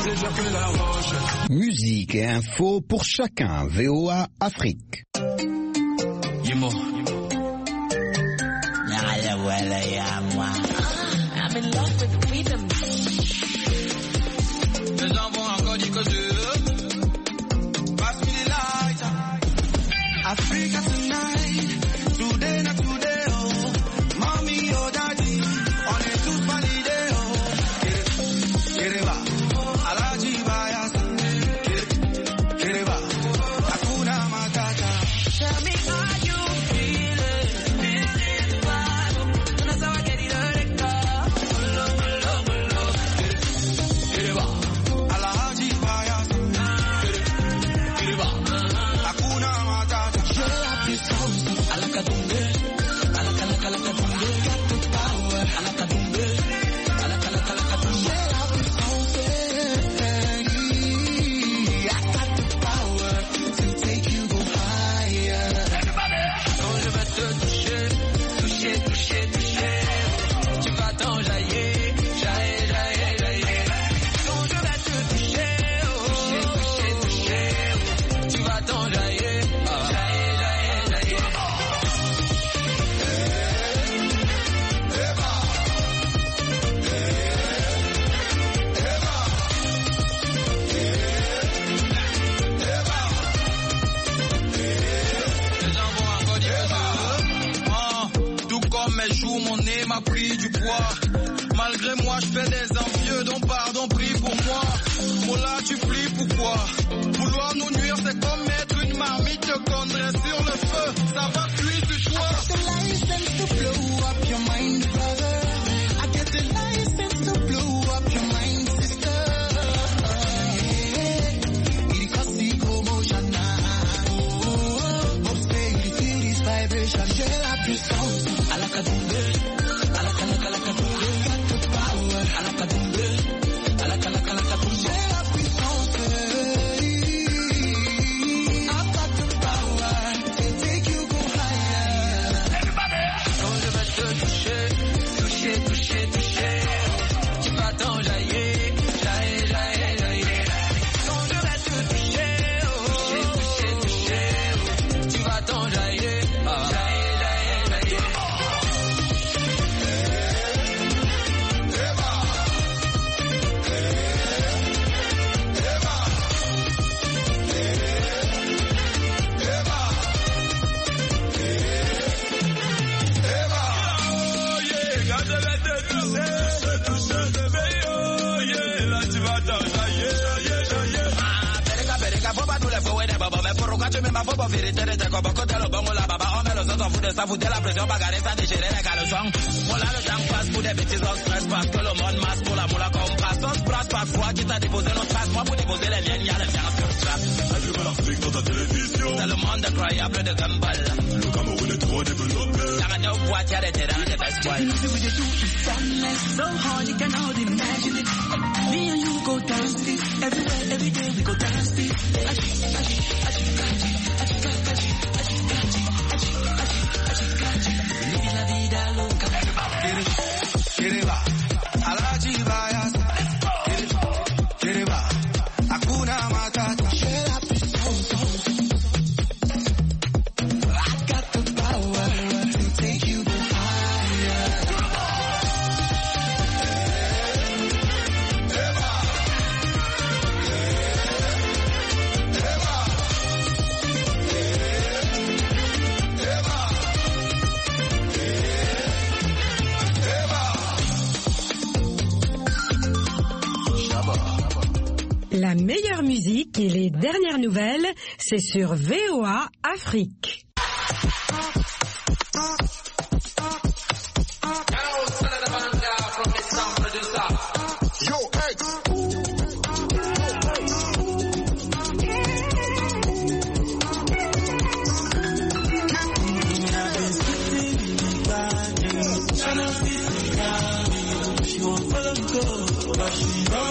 Musique et info pour chacun. VOA Afrique. I'm in love with freedom. Les gens vont encore dire que je passe me the light. Africa tonight, today not today, oh. Mommy, oh daddy, on est tous validés, oh. Kereba, Alaji Bayasa, Kereba, Hakuna Matata. Tell me how you feeling vibe. Una sawa querida de Kereba, Alaji Bayasa, Kereba, Hakuna Matata. Je la puissance, à la catombe, à la catombe, got the power, à la catombe, à la catombe. Je la puissance, I got the power to take you go higher. Quand je vais te toucher, toucher, toucher, toucher, tu vas t'enjailler, jaillir, jaillir, jaillir. Quand je vais te toucher, toucher, toucher, toucher, tu vas t'enjailler, jaillir, jaillir, jaillir. Les gens vont encore dire que tout comme mes joues, mon nez m'a pris du poids. Malgré moi, je fais des envieux, donc pardon, prie pour moi. Mola, tu plies, pourquoi? Vouloir nous nuire, c'est comme mettre une marmite de condré sur le feu. Ça va cuire sur toi. The license to blow up your mind, brother. I get the license to blow up your mind, sister. Il cause commotion now. Oh, say you feel this vibration. J'ai la puissance. À la catombe, à la catombe. Got the power. À la catombe, à la catombe. J'ai la puissance. I got the power to take you go higher. Quand je vais te toucher, toucher, toucher, toucher, tu vas t'enjailler, jaillir, jaillir, jaillir. Quand je vais te toucher, toucher, toucher, toucher, tu vas t'enjailler, jaillir, jaillir, jaillir. Quand je vais te toucher, toucher, là tu vas t'enjailler, jaillir. Pereka, faut pas nous les fouer des babas, mais pourquoi tu mets ma faute pour vérité de tes copains, côté le bon ou la baba, on met les autres en fout de ça, foutait la pression, bagarrer, ça déchirer les caleçons. On là le temps passe pour des bêtises, on stress parce que le monde masse pour la moula comme passe. On se brasse parfois, qui t'a déposé notre trace, moi pour déposer les liens, y'a les liens sur trace. Allume l'Afrique dans ta télévision. C'est le monde incroyable de Gumball. Le Cameroun est trop développé. Y'a un autre boîte, y'a des terrains, des best boys. You see what you do is timeless, so hard you cannot imagine it. Me and you go dance it, everywhere, every day we go dance it. Living la vida loca. Kereba, Alaji Bayasa, Kereba, Hakuna Matata. J'ai la puissance. I got the power to take you go higher. La meilleure musique et les dernières nouvelles, c'est sur VOA Afrique. She won't follow me go, but she